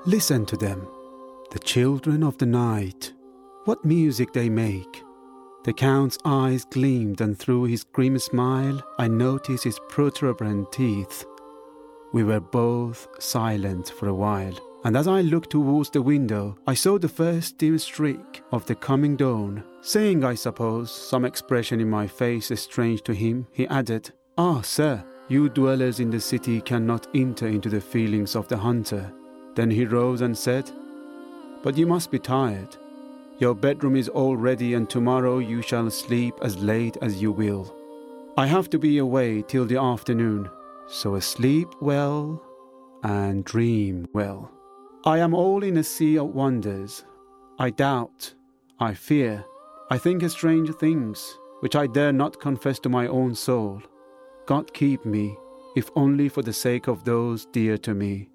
Listen to them, the children of the night. What music they make. The Count's eyes gleamed, and through his grim smile I noticed his protuberant teeth. We were both silent for a while, and as I looked towards the window, I saw the first dim streak of the coming dawn. Saying, I suppose, some expression in my face strange to him, he added, "Ah, sir, you dwellers in the city cannot enter into the feelings of the hunter." Then he rose and said, "But you must be tired. Your bedroom is all ready, and tomorrow you shall sleep as late as you will. I have to be away till the afternoon, so sleep well and dream well. I am all in a sea of wonders. I doubt, I fear, I think of strange things, which I dare not confess to my own soul. God keep me, if only for the sake of those dear to me."